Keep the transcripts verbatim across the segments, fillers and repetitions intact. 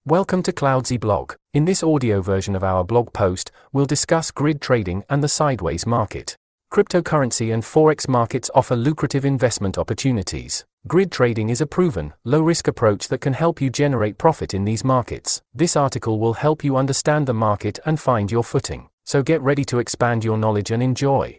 Welcome to Cloudsy Blog. In this audio version of our blog post, we'll discuss grid trading and the sideways market. Cryptocurrency and forex markets offer lucrative investment opportunities. Grid trading is a proven, low-risk approach that can help you generate profit in these markets. This article will help you understand the market and find your footing. So get ready to expand your knowledge and enjoy.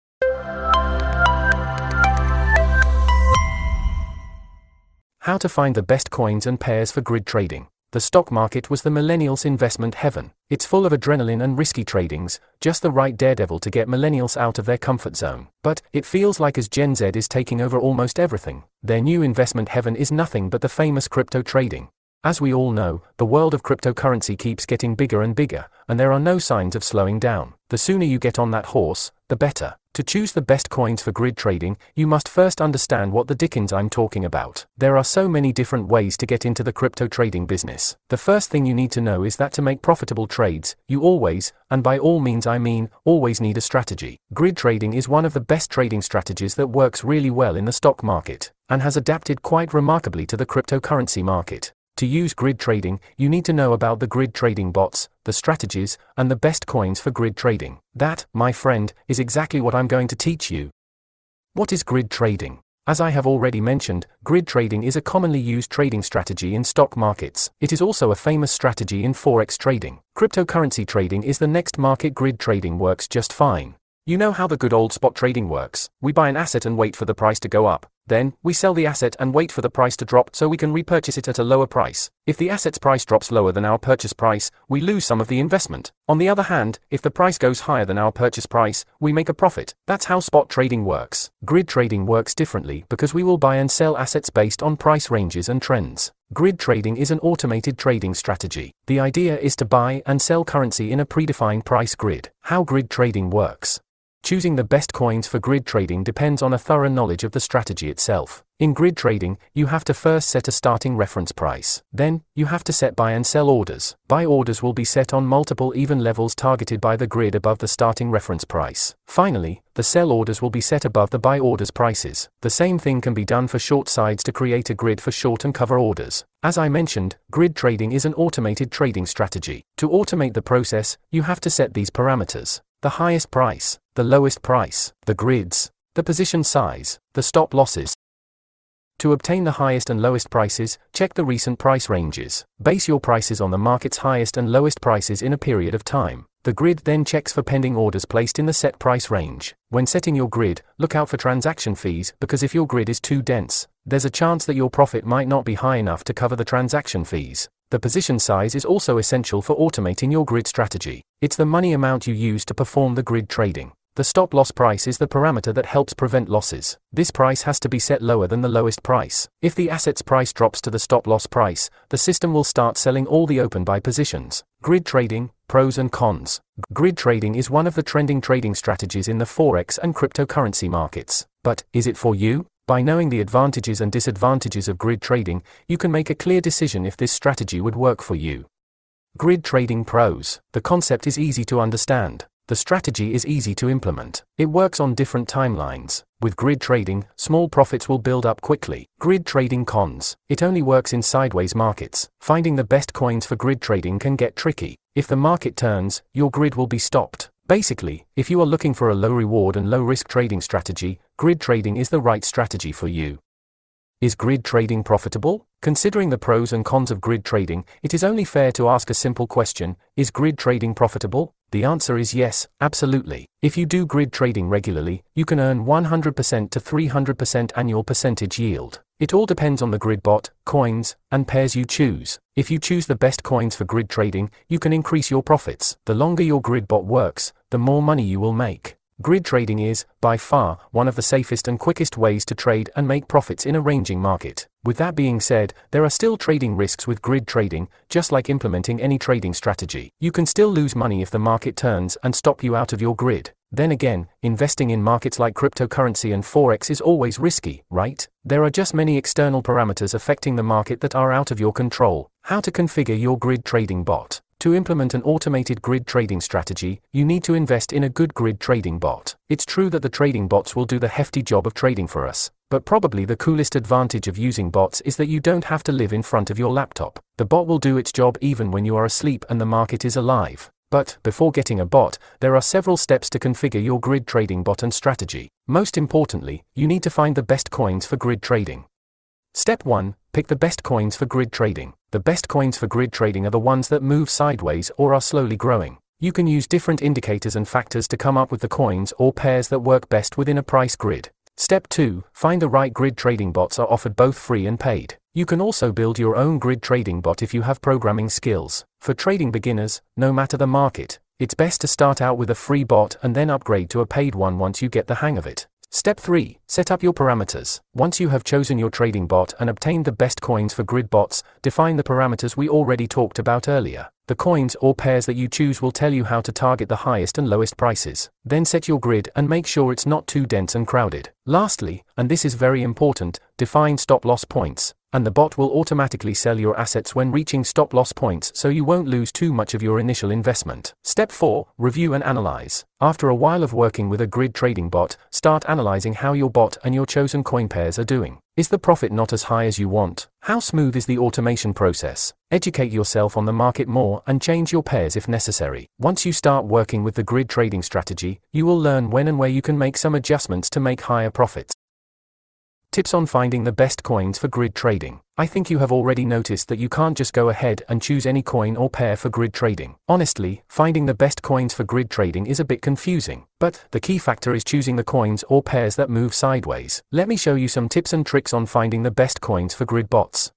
How to find the best coins and pairs for grid trading. The stock market was the millennials' investment heaven. It's full of adrenaline and risky tradings, just the right daredevil to get millennials out of their comfort zone. But it feels like as Gen Z is taking over almost everything, their new investment heaven is nothing but the famous crypto trading. As we all know, the world of cryptocurrency keeps getting bigger and bigger, and there are no signs of slowing down. The sooner you get on that horse, the better. To choose the best coins for grid trading, you must first understand what the dickens I'm talking about. There are so many different ways to get into the crypto trading business. The first thing you need to know is that to make profitable trades, you always, and by all means I mean, always need a strategy. Grid trading is one of the best trading strategies that works really well in the stock market, and has adapted quite remarkably to the cryptocurrency market. To use grid trading, you need to know about the grid trading bots, the strategies, and the best coins for grid trading. That, my friend, is exactly what I'm going to teach you. What is grid trading? As I have already mentioned, grid trading is a commonly used trading strategy in stock markets. It is also a famous strategy in forex trading. Cryptocurrency trading is the next market. Grid trading works just fine. You know how the good old spot trading works. We buy an asset and wait for the price to go up. Then, we sell the asset and wait for the price to drop so we can repurchase it at a lower price. If the asset's price drops lower than our purchase price, we lose some of the investment. On the other hand, if the price goes higher than our purchase price, we make a profit. That's how spot trading works. Grid trading works differently because we will buy and sell assets based on price ranges and trends. Grid trading is an automated trading strategy. The idea is to buy and sell currency in a predefined price grid. How grid trading works. Choosing the best coins for grid trading depends on a thorough knowledge of the strategy itself. In grid trading, you have to first set a starting reference price. Then, you have to set buy and sell orders. Buy orders will be set on multiple even levels targeted by the grid above the starting reference price. Finally, the sell orders will be set above the buy orders prices. The same thing can be done for short sides to create a grid for short and cover orders. As I mentioned, grid trading is an automated trading strategy. To automate the process, you have to set these parameters: the highest price, the lowest price, the grids, the position size, the stop losses. To obtain the highest and lowest prices, check the recent price ranges. Base your prices on the market's highest and lowest prices in a period of time. The grid then checks for pending orders placed in the set price range. When setting your grid, look out for transaction fees, because if your grid is too dense, there's a chance that your profit might not be high enough to cover the transaction fees. The position size is also essential for automating your grid strategy. It's the money amount you use to perform the grid trading. The stop loss price is the parameter that helps prevent losses. This price has to be set lower than the lowest price. If the asset's price drops to the stop loss price, the system will start selling all the open buy positions. Grid trading, pros and cons. Grid trading is one of the trending trading strategies in the forex and cryptocurrency markets. But, is it for you? By knowing the advantages and disadvantages of grid trading, you can make a clear decision if this strategy would work for you. Grid trading pros. The concept is easy to understand. The strategy is easy to implement. It works on different timelines. With grid trading, small profits will build up quickly. Grid trading cons. It only works in sideways markets. Finding the best coins for grid trading can get tricky. If the market turns, your grid will be stopped. Basically, if you are looking for a low reward and low risk trading strategy, grid trading is the right strategy for you. Is grid trading profitable? Considering the pros and cons of grid trading, it is only fair to ask a simple question: is grid trading profitable? The answer is yes, absolutely. If you do grid trading regularly, you can earn one hundred percent to three hundred percent annual percentage yield. It all depends on the grid bot, coins, and pairs you choose. If you choose the best coins for grid trading, you can increase your profits. The longer your grid bot works, the more money you will make. Grid trading is, by far, one of the safest and quickest ways to trade and make profits in a ranging market. With that being said, there are still trading risks with grid trading. Just like implementing any trading strategy, you can still lose money if the market turns and stop you out of your grid. Then again, investing in markets like cryptocurrency and forex is always risky, right? There are just many external parameters affecting the market that are out of your control. How to configure your grid trading bot. To implement an automated grid trading strategy, you need to invest in a good grid trading bot. It's true that the trading bots will do the hefty job of trading for us, But probably the coolest advantage of using bots is that you don't have to live in front of your laptop. The bot will do its job even when you are asleep and the market is alive. But, before getting a bot, there are several steps to configure your grid trading bot and strategy. Most importantly, you need to find the best coins for grid trading. Step one. Pick the best coins for grid trading. The best coins for grid trading are the ones that move sideways or are slowly growing. You can use different indicators and factors to come up with the coins or pairs that work best within a price grid. Step two. Find the right grid trading bots are offered both free and paid. You can also build your own grid trading bot if you have programming skills. For trading beginners, no matter the market, it's best to start out with a free bot and then upgrade to a paid one once you get the hang of it. Step three. Set up your parameters. Once you have chosen your trading bot and obtained the best coins for grid bots, define the parameters we already talked about earlier. The coins or pairs that you choose will tell you how to target the highest and lowest prices. Then set your grid and make sure it's not too dense and crowded. Lastly, and this is very important, define stop-loss points, and the bot will automatically sell your assets when reaching stop-loss points so you won't lose too much of your initial investment. Step four. Review and analyze. After a while of working with a grid trading bot, start analyzing how your bot and your chosen coin pairs are doing. Is the profit not as high as you want? How smooth is the automation process? Educate yourself on the market more and change your pairs if necessary. Once you start working with the grid trading strategy, you will learn when and where you can make some adjustments to make higher profits. Tips on finding the best coins for grid trading. I think you have already noticed that you can't just go ahead and choose any coin or pair for grid trading. Honestly, finding the best coins for grid trading is a bit confusing, but the key factor is choosing the coins or pairs that move sideways. Let me show you some tips and tricks on finding the best coins for grid bots.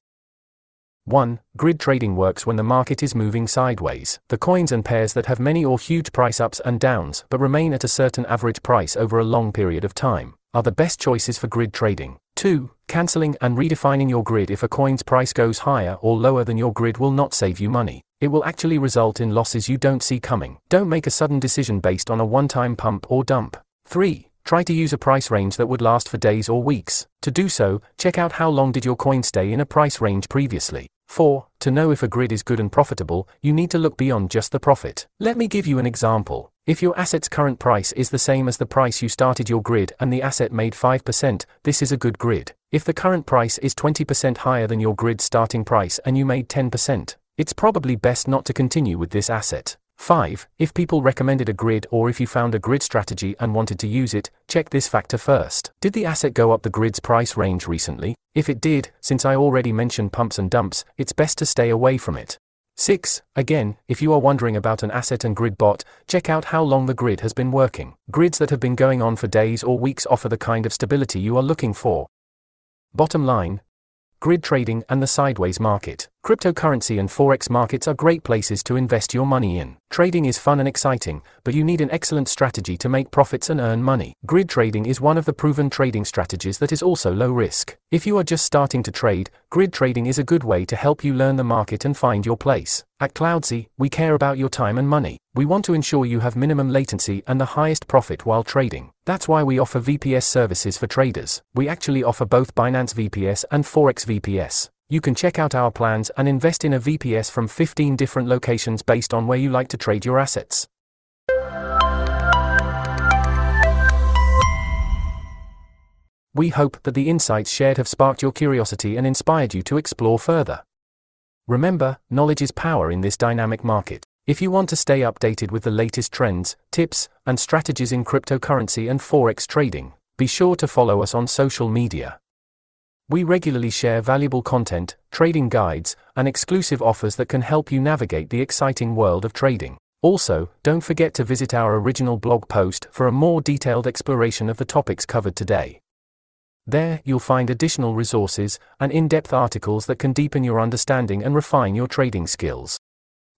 one. Grid trading works when the market is moving sideways. The coins and pairs that have many or huge price ups and downs but remain at a certain average price over a long period of time are the best choices for grid trading. two. Cancelling and redefining your grid. If a coin's price goes higher or lower than your grid will not save you money. It will actually result in losses you don't see coming. Don't make a sudden decision based on a one-time pump or dump. three. Try to use a price range that would last for days or weeks. To do so, check out how long did your coin stay in a price range previously. four. To know if a grid is good and profitable, you need to look beyond just the profit. Let me give you an example. If your asset's current price is the same as the price you started your grid and the asset made five percent, this is a good grid. If the current price is twenty percent higher than your grid starting price and you made ten percent, it's probably best not to continue with this asset. five. If people recommended a grid or if you found a grid strategy and wanted to use it, check this factor first. Did the asset go up the grid's price range recently? If it did, since I already mentioned pumps and dumps, it's best to stay away from it. six. Again, if you are wondering about an asset and grid bot, check out how long the grid has been working. Grids that have been going on for days or weeks offer the kind of stability you are looking for. Bottom line, grid trading and the sideways market. Cryptocurrency and forex markets are great places to invest your money in. Trading is fun and exciting, but you need an excellent strategy to make profits and earn money. Grid trading is one of the proven trading strategies that is also low risk. If you are just starting to trade, grid trading is a good way to help you learn the market and find your place. At Cloudsy, we care about your time and money. We want to ensure you have minimum latency and the highest profit while trading. That's why we offer V P S services for traders. We actually offer both Binance V P S and Forex V P S. You can check out our plans and invest in a V P S from fifteen different locations based on where you like to trade your assets. We hope that the insights shared have sparked your curiosity and inspired you to explore further. Remember, knowledge is power in this dynamic market. If you want to stay updated with the latest trends, tips, and strategies in cryptocurrency and forex trading, be sure to follow us on social media. We regularly share valuable content, trading guides, and exclusive offers that can help you navigate the exciting world of trading. Also, don't forget to visit our original blog post for a more detailed exploration of the topics covered today. There, you'll find additional resources and in-depth articles that can deepen your understanding and refine your trading skills.